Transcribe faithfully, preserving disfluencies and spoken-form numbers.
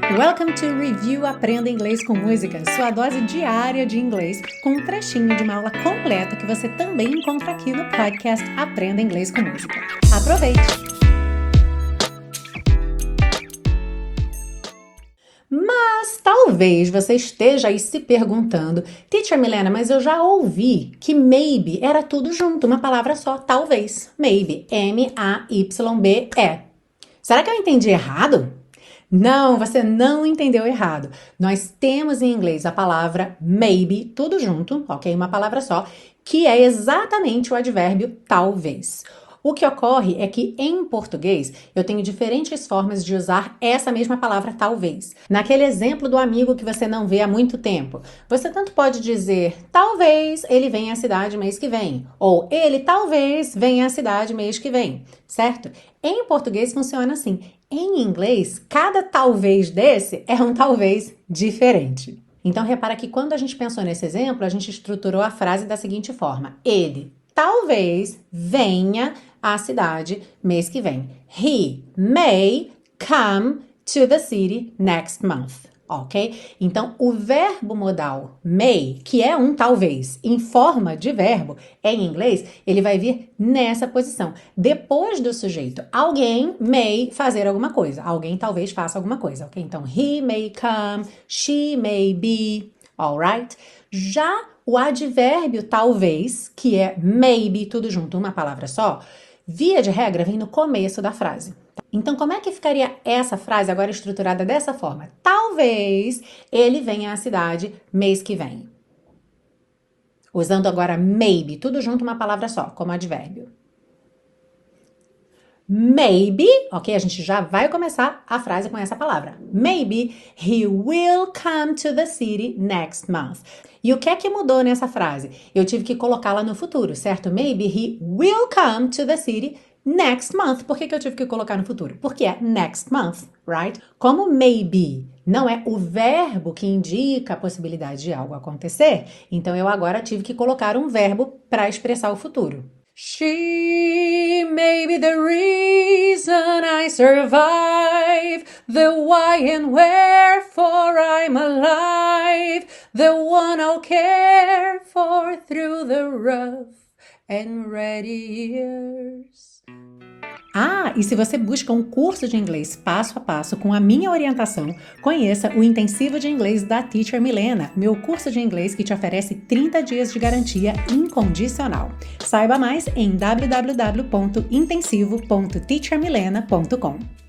Welcome to Review Aprenda Inglês com Música, sua dose diária de inglês, com um trechinho de uma aula completa que você também encontra aqui no podcast Aprenda Inglês com Música. Aproveite! Mas talvez você esteja aí se perguntando, Teacher Milena, mas eu já ouvi que maybe era tudo junto, uma palavra só, talvez. Maybe, M A Y B E. Será que eu entendi errado? Não, você não entendeu errado. Nós temos em inglês a palavra maybe, tudo junto, ok? Uma palavra só, que é exatamente o advérbio talvez. O que ocorre é que em português eu tenho diferentes formas de usar essa mesma palavra talvez. Naquele exemplo do amigo que você não vê há muito tempo, você tanto pode dizer talvez ele venha à cidade mês que vem, ou ele talvez venha à cidade mês que vem, certo? Em português funciona assim. Em inglês, cada talvez desse é um talvez diferente. Então repara que quando a gente pensou nesse exemplo, a gente estruturou a frase da seguinte forma: ele talvez venha à cidade mês que vem. He may come to the city next month. Ok? Então, o verbo modal may, que é um talvez, em forma de verbo, em inglês, ele vai vir nessa posição. Depois do sujeito, alguém may fazer alguma coisa. Alguém talvez faça alguma coisa, ok? Então, he may come, she may be, alright? Já o advérbio talvez, que é maybe, tudo junto, uma palavra só, via de regra, vem no começo da frase. Então, como é que ficaria essa frase agora estruturada dessa forma? Talvez ele venha à cidade mês que vem. Usando agora maybe, tudo junto, uma palavra só, como advérbio. Maybe, ok? A gente já vai começar a frase com essa palavra. Maybe he will come to the city next month. E o que é que mudou nessa frase? Eu tive que colocá-la no futuro, certo? Maybe he will come to the city next month. Por que que eu tive que colocar no futuro? Porque é next month, right? Como maybe não é o verbo que indica a possibilidade de algo acontecer, então eu agora tive que colocar um verbo para expressar o futuro. She may be the reason I survive, the why and wherefore I'm alive, the one I'll care for through the rough and ready years. Ah, e se você busca um curso de inglês passo a passo com a minha orientação, conheça o Intensivo de Inglês da Teacher Milena, meu curso de inglês que te oferece trinta dias de garantia incondicional. Saiba mais em w w w ponto intensivo ponto teacher milena ponto com.